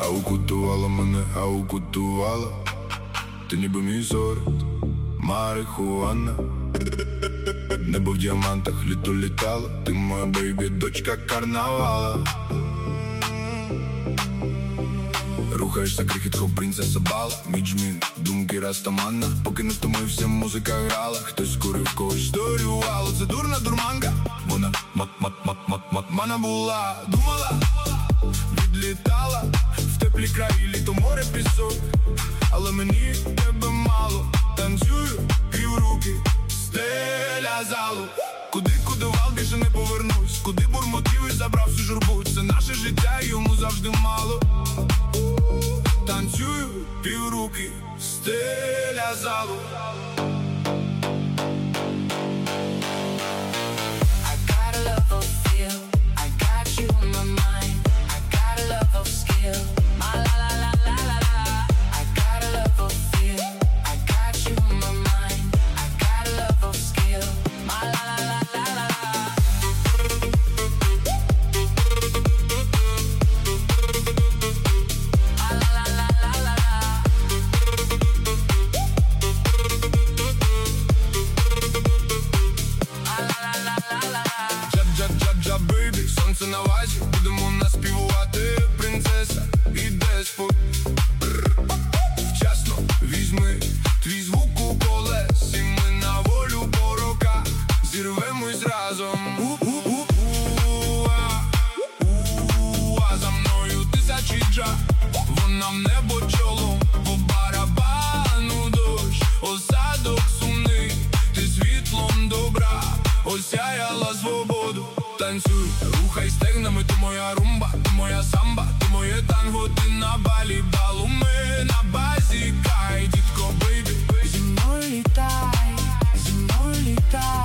А укутувала мене, а укутувала. Ти ніби мій сорт, марихуана. Небо в діамантах, літо літало. Ти моя бейбі, дочка карнавала. Рухаєшся крихіт-хоп, принцеса бала. Міджмін, думки растамана. Поки не втомився, музика грала. Хтось курив, когось сторювало. Це дурна дурманка. Вона мана була. Думала, відлітала в теплі краї, літо, море, пісок. Але мені тебе мало. Танцюю, півруки, стеля залу. Куди кудував, більше не повернусь. Куди бурмотів і забрав всю журбу. Це наше життя, йому завжди мало. Танцюю, півруки, стеля залу. Джа-джа-джа-джа, бейбі, сонце на вазі. Будемо наспівувати, принцеса і деспот. Вчасно візьми твій звук у колес, і ми на волю по роках зірвемось разом. За мною тисячі джа, вона в небо чолом. По барабану дощ, осадок сумний. Ти світлом добра осяяла свободу. Танцюй, рухай стегнами, ти моя румба, ти моя самба, ти моє танго, ти на балі балу. Ми на базі кай, дітко, бейбі. Зі мною літай, зі мною літай.